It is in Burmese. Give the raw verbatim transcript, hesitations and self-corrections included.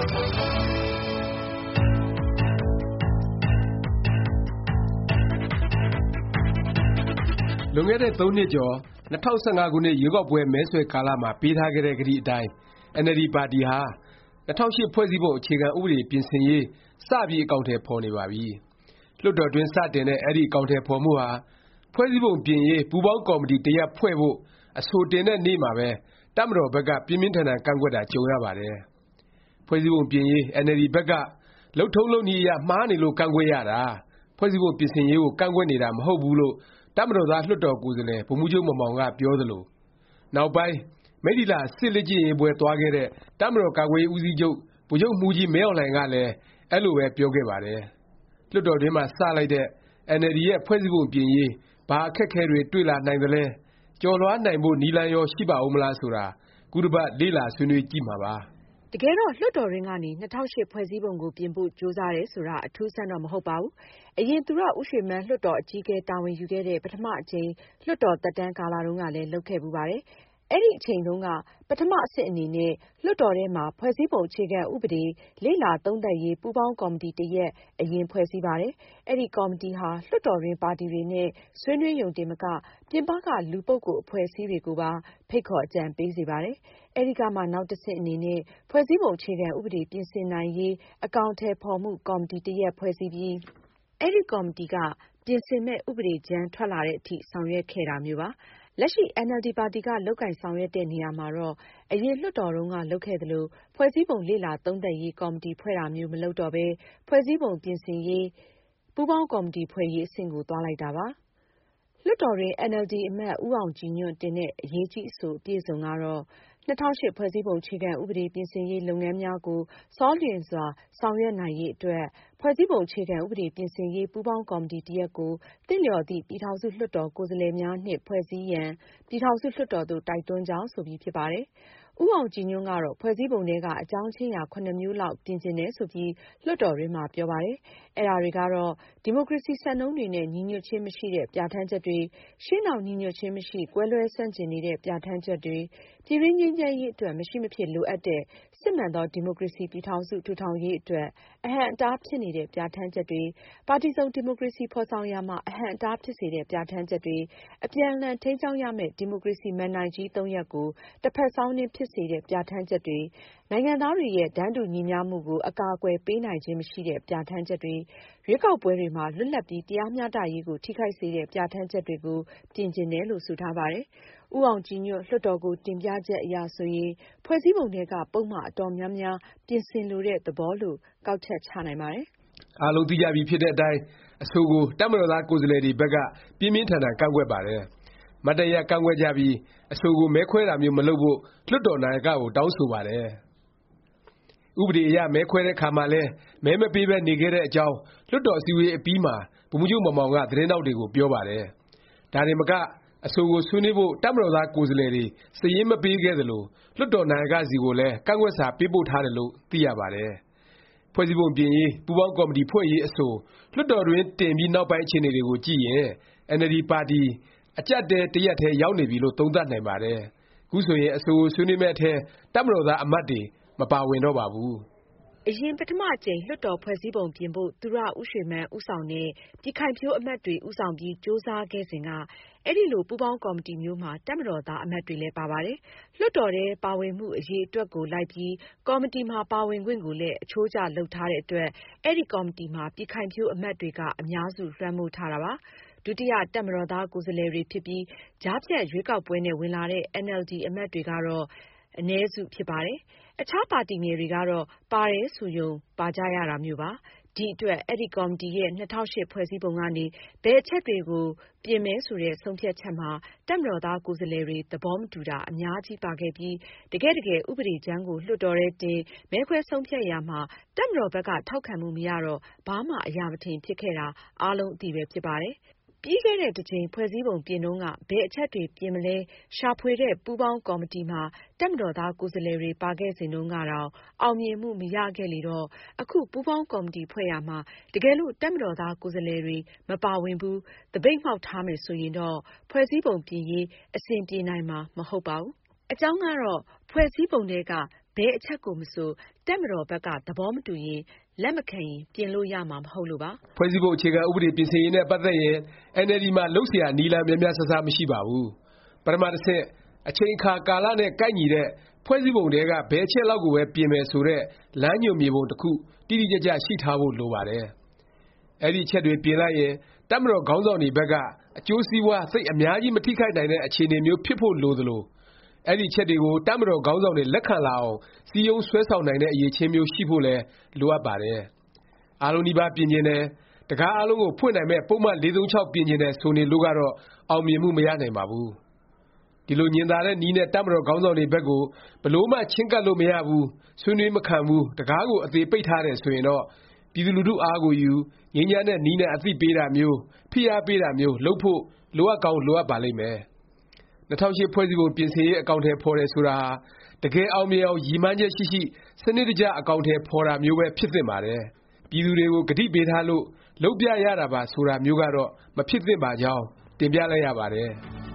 လွန်ခဲ့တဲ့သုံးနှစ်ကျော်၂၀၁၅ခုနှစ်ရွေးကောက်ပွဲမဲဆွယ်ကာလမှာပေးထားခဲ့တဲ့ကတိအတိုင်းအင်န်အယ်လ်ဒီပါတီဟာ၂၀၀၈ဖွဲ့စည်းပုံအခြေခံဥပဒေပြင်ဆင်ရေးစပြီးအကောင်အထည်ဖော်နေပါပြီ။လွှတ်တော်တွင်းစတင်တဲ့အဲဒီအကောင်အထည်ဖော်မှုဟာဖွဲ့စည်းပုံပြင်ရေးပူးပေါင်းကော်မတီတစ်ရပ်ဖွဲ့ဖို့အဆိုတင်တဲ့နေ့မှာပဲတပ်မတော်ဘက်ကပြင်းပြင်းထန်ထန်ကန့်ကွက်တာကြုံရပါတယ်။ဖွဲ့စည်းပုံပြင်ရေးအင်န်အယ်လ်ဒီဘက်ကလုပ်ထုံးလုပ်နည်းအရမှားနေလို့ကန့်ကွက်ရတာဖွဲ့စည်းပုံပြင်ဆင်ရေးကိုကန့်ကွက်နေတာမဟုတ်ဘူးလို့တပ်မတော်သားလွှတ်တော်ကိုယ်စားလှယ်ဗိုလ်မှူးချုပ်မောင်မောင်ကပြောသလိုနောက်ပိုင်းမိတ္ထီလာစစ်လေ့ကျင့်ရေးပွဲသွားခဲ့တဲ့တပ်မတော်ကာကွယ်ရေးဦးစီးချုပ်ဗိုလ်ချုပ်မှူးကြီးမင်းအောင်လှိုင်ကလည်းအဲလိုပဲပြောခဲ့ပါတယ်။လွှတ်တော်တွင်းမှာစလိုက်တဲ့အင်န်အယ်လ်ဒီရဲ့ဖွဲ့စည်းပုံပြင်ရေးဘာအခက်အခဲတွေတွေ့လာနိုင်သလဲကျော်လွှားနိုင်ဖို့နည်းလမ်းရောရှိပါဦးမလားဆိုတာခုတစ်ပတ်လေ့လာဆွေးနွေးကြည့်မှာပါ။တကယ်တော့လွှတ်တော်တွင်းကနေ၂၀၀၈ဖွဲ့စည်းပုံကိုပြင်ဖို့ကြိုးစားတယ်ဆိုတာအထူးအဆန်းတော့မဟုတ်ပါဘူး။အရင်သူရဦးရွှေမန်းလွှတ်တော်အကြီးအကဲတာဝန်ယူခဲ့တဲ့ပထမအကြိမ်လွှတ်တော်သက်တမ်းကာလတုန်းကလည်းလုပ်ခဲ့ဖူးပါတယ်။အဲဒီအချိန်တုန်းကပထမအဆင့်အနေနဲ့လွှတ်တော်ထဲမှာဖွဲ့စည်းပုံအခြေခံဥပဒေလေ့လာသုံးသပ်ရေးပူးပေါင်းကော်မတီတစ်ရပ်အရင်ဖွဲ့စည်းပါတယ်။အဲဒီကော်မတီဟာလွှတ်တော်တွင်းပါတီတွေနဲ့ဆွေးနွေးရုံတင်မကပြင်ပကလူပုဂ္ဂိုလ်အဖွဲ့အစည်းတွေကိုပါဖိတ်ခေါ်အကြံပေးစေပါတယ်။အဲဒီကမှနောက်တစ်ဆင့်အနေနဲ့ဖွဲ့စည်းပုံအခြေခံဥပဒေပြင်ဆင်နိုင်ရေးအကောင်အထည်ဖော်မှုကော်မတီတစ်ရပ်ဖွဲ့စည်းပြီးအဲဒီကော်မတီကပြင်ဆင်မယ့်ဥပဒေကြမ်းထွက်လာတဲ့အထိဆောင်ရွက်ခဲ့တာမျိုးပါ။လက်ရှိအင်န်အယ်လ်ဒီပါတီကလုပ်ကိုင်ဆောင်ရွက်တဲ့နေရာမှာတော့အရင်လွှတ်တော်တုန်းကလုပ်ခဲ့သလိုဖွဲ့စည်းပုံလေ့လာသုံးသပ်ရေးကော်မတီဖွဲ့တာမျိုးမလုပ်တော့ပဲဖွဲ့စည်းပုံပြင်ဆင်ရေးပူးပေါင်းကော်မတီဖွဲ့ရေးအဆင့်ကိုသွားလိုက်တာပါ။လွှတ်တော်တွင်အင်န်အယ်လ်ဒီအမတ်ဦးအောင်ကြည်ညွန့်တင်တဲ့အရေးကြီးအဆိုအပြည့်အစုံကတော့၂၀၀၈ဖွဲ့စည်းပုံအခြေခံဥပဒေပြင်ဆင်ရေးလုပ်ငန်းများကိုဆောလျင်စွာဆောင်ရွက်နိုင်ရေးအတွက်ဖွဲ့စည်းပုံအခြေခံဥပဒေပြင်ဆင်ရေးပူးပေါင်းကော်မတီတစ်ရပ်ကိုသင့်လျော်သည့်ပြည်ထောင်စုလွှတ်တော်ကိုယ်စားလှယ်များနှင့်ဖွဲ့စည်းရန်ပြည်ထောင်စုလွှတ်တော်သို့တိုက်တွန်းကြောင်းဆိုပြီးဖြစ်ပါတယ်။ဦးအောင်ကြည်ညွန့်ကတော့ဖွဲ့စည်းပုံထဲကအကြောင်းချင်းရာခုနှစ်မျိုးလောက်ပြင်ဆင်တယ်ဆိုပြီးလွှတ်တော်တွင်းမှာပြောပါတယ်။အဲဒါတွေကတော့ဒီမိုကရေစီစံနှုန်းတွေနဲ့ညီညွတ်ခြင်းမရှိတဲ့ပြဋ္ဌာန်းချက်တွေရှေ့နောက်ညီညွတ်ခြင်းမရှိကွဲလွဲဆန့်ကျင်နေတဲ့ပြဋ္ဌာန်းချက်တွေပြည်တွင်းငြိမ်းချမ်းရေးအတွက်မရှိမဖြစ်လိုအပ်တဲ့စစ်မှန်သောဒီမိုကရေစီပြည်ထောင်စုထူထောင်ရေးအတွက်အဟန့်အတားဖြစ်နေတဲ့ပြဋ္ဌာန်းချက်တွေပါတီစုံဒီမိုကရေစီဖော်ဆောင်ရာမှာအဟန့်အတားဖြစ်စေတဲ့ပြဋ္ဌာန်းချက်တွေအပြန်အလှန်ထိန်းကျောင်းရမယ့်ဒီမိုကရေစီမဏ္ဍိုင်ကြီးသုံးရပ်ကိုတစ်ဖက်စောင်းနင်းဖြစ်စေတဲ့ပြဋ္ဌာန်းချက်တွေနိုင်ငံသားတွေရဲ့တန်းတူညီမျှမှုကိုအကာအကွယ်ပေးနိုင်ခြင်းမရှိတဲ့ပြဋ္ဌာန်းချက်တွေရွေးကောက်ပွဲတွေမှာလွတ်လပ်ပြီးတရားမျှတရေးကိုထိခိုက်စေတဲ့ပြဋ္ဌာန်းချက်တွေကိုပြင်ကျင်တယ်လို့ဆိုထားပါတယ်။ဦးအောင်ကြည်ညွန့်လွှတ်တော်ကိုတင်ပြချက်အရဆိုရင်ဖွဲ့စည်းပုံထဲကပုဒ်မအတော်များများပြင်ဆင်လိုတဲ့သဘောလို့ကောက်ချက်ချနိုင်ပါတယ်။အားလုံးသိကြပြီဖြစ်တဲ့အတိုင်းအဆိုကိုတပ်မတော်သားကိုယ်စားလှယ်တွေဘက်ကပြင်းပြင်းထန်ထန်ကန့်ကွက်ပါတယ်။မတ်တပ်ရပ်ကန့်ကွက်ကြပြီးအဆိုကိုမဲခွဲတာမျိုးမလုပ်ဖို့လွှတ်တော်နာယကကိုတောင်းဆိုပါတယ်။ဥပဒေအရမဲခွဲတဲ့ခါမှာလည်းမဲမပေးပဲနေခဲ့တဲ့အကြောင်းလွှတ်တော်အစည်းအဝေးအပြီးမှာဗိုလ်မှူးချုပ်မောင်မောင်ကသတင်းထောက်တွေကိုပြောပါတယ်။ဒါတင်မကအဆိုကိုဆွေးနွေးဖို့တပ်မတော်သားကိုယ်စားလှယ်တွေစာရင်းမပေးခဲ့သလိုလွှတ်တော်နာယကဆီကိုလည်းကန့်ကွက်စာပေးပို့ထားတယ်လို့သိရပါတယ်။ဖွဲ့စည်းပုံပြင်ရေးပူးပေါင်းကော်မတီဖွဲ့ရေးအဆိုလွှတ်တော်တွင်တင်ပြီးနောက်ပိုင်းအခြေအနေတွေကိုကြည့်ရင်အင်န်အယ်လ်ဒီပါတီအကျပ်တဲတစ်ရပ်ထဲရောက်နေပြီလို့သုံးသပ်နိုင်ပါတယ်။ခုဆိုရင်အဆိုကိုဆွေးနွေးမယ့်အထဲတပ်မတော်သားအမတ်တွေမပါဝင်တော့ပါဘူး။အရင်ပထမအကြိမ်လွှတ်တော်ဖွဲ့စည်းပုံပြင်ဖို့သူရဦးရွှေမန်းဦးဆောင်တဲ့ပြည်ခိုင်ဖြိုးအမတ်တွေဦးဆောင်ပြီးကြိုးစားခဲ့စဉ်ကအဲဒီလိုပူးပေါင်းကော်မတီမျိုးမှာတပ်မတော်သားအမတ်တွေလည်းပါပါတယ်။လွှတ်တော်ထဲပါဝင်မှုအရေးအတွက်ကိုလိုက်ပြီးကော်မတီမှာပါဝင်ခွင့်ကိုလည်းအချိုးကျလုပ်ထားတဲ့အတွက်အဲဒီကော်မတီမှာပြည်ခိုင်ဖြိုးအမတ်တွေကအများစုလွှမ်းမိုးထားတာပါ။ဒုတိယတပ်မတော်သားကိုယ်စားလှယ်တွေဖြစ်ပြီးကြားဖြတ်ရွေးကောက်ပွဲနဲ့ဝင်လာတဲ့အင်န်အယ်လ်ဒီအမတ်တွေကတော့အနည်းစုဖြစ်ပါတယ်။အခြားပါတီငယ်တွေကတော့ပါတယ်ဆိုရုံပါကြရတာမျိုးပါ။ဒီအတွက်အဲဒီကော်မတီရဲ့၂၀၀၈ဖွဲ့စည်းပုံကနေဘယ်အချက်တွေကိုပြင်မယ်ဆိုတဲ့ဆုံးဖြတ်ချက်မှာတပ်မတော်သားကိုယ်စားလှယ်တွေသဘောမတူတာအများကြီးပါခဲ့ပြီးတကယ့်တကယ်ဥပဒေကြမ်းကိုလွှတ်တော်ထဲတင်မဲခွဲဆုံးဖြတ်ရာမှာတပ်မတော်ဘက်ကထောက်ခံမှုမရတော့ဘာမှအရာမထင်ဖြစ်ခဲ့တာအားလုံးအသိပဲဖြစ်ပါတယ်။ပြီးခဲ့တဲ့တစ်ကြိမ်ဖွဲ့စည်းပုံပြင်တုန်းကဘယ်အချက်တွေပြင်မလဲရှာဖွေတဲ့ပူးပေါင်းကော်မတီမှာတပ်မတော်သားကိုယ်စားလှယ်တွေပါခဲ့စဉ်တုန်းကတော့အောင်မြင်မှုမရခဲ့လေတော့အခုပူးပေါင်းကော်မတီဖွဲ့ရမှာတကယ်လို့တပ်မတော်သားကိုယ်စားလှယ်တွေမပါဝင်ဘူးသပိတ်မှောက်ထားမယ်ဆိုရင်တော့ဖွဲ့စည်းပုံပြင်ရေးအဆင်ပြေနိုင်မှာမဟုတ်ပါဘူး။အကြောင်းကတော့ဖွဲ့စည်းပုံထဲကဘယ်အချက်ကိုမဆိုတပ်မတော်ဘက်ကသဘောမတူရင်လက်မခံရင်ပြင်လို့ရမှာမဟုတ်လို့ပါ။ဖွဲ့စည်းပုံအခြေခံဥပဒေပြင်ဆင်ရေးနဲ့ပတ်သက်ရင်အင်န်အယ်လ်ဒီ မှာလုပ်เสียနည်းလမ်းများများဆဆမရှိပါဘူး။ပထမတစ်ဆင့်အချိန်အခါကာလနဲ့ကိုက်ညီတဲ့ဖွဲ့စည်းပုံထဲကဘယ်အချက်လောက်ကိုပဲပြင်မယ်ဆိုတဲ့လမ်းညွှန်မြေပုံတစ်ခုတိတိကျကျရှိထားဖို့လိုပါတယ်။အဲဒီအချက်တွေပြင်လိုက်ရင်တပ်မတော်ခေါင်းဆောင်တွေဘက်ကအကျိုးစီးပွားသိပ်အများကြီးမထိခိုက်နိုင်တဲ့အခြေအနေမျိုးဖြစ်ဖို့လိုသလိုအဲဒီအချက်တွေကိုတပ်မတော်ခေါင်းဆောင်တွေလက်ခံလာအောင်စည်းရုံးဆွဲဆောင်နိုင်တဲ့အရည်အချင်းမျိုးရှိဖို့လည်းလိုအပ်ပါတယ်။အားလုံးနီးပါးပြင်ချင်တယ်တကားအားလုံးကိုဖွင့်နိုင်မဲ့ပုဒ်မ၄၃၆ပြင်ချင်တယ်ဆိုနေလို့ကတော့အောင်မြင်မှုမရနိုင်ပါဘူး။ဒီလိုညင်သာတဲ့နည်းနဲ့တပ်မတော်ခေါင်းဆောင်တွေဘက်ကိုဘယ်လိုမှချဉ်းကပ်လို့မရဘူးဆွေးနွေးမခံဘူးတကားကိုအသေပိတ်ထားတယ်ဆိုရင်တော့ပြည်သူလူထုအားကိုယူငြိမ်းချမ်းတဲ့နည်းနဲ့အသိပေးတာမျိုးဖိအားပေးတာမျိုးလုပ်ဖို့လိုအပ်ကောင်းလိုအပ်ပါလိမ့်မယ်။၂၀၀၈ဖွဲ့စည်းပုံပြင်ဆင်ရေးအကောင်အထည်ဖော်တယ်ဆိုတာဟာတကယ်အောင်မြင်အောင်ရည်မှန်းချက်ရှိရှိစနစ်တကျအကောင်အထည်ဖော်တာမျိုးပဲဖြစ်သင့်ပါတယ်။ပြည်သူတွေကိုကတိပေးထားလို့လုပ်ပြရတာပါဆိုတာမျိုးကတော့မဖြစ်သင့်ပါကြောင်းတင်ပြလိုက်ရပါတယ်။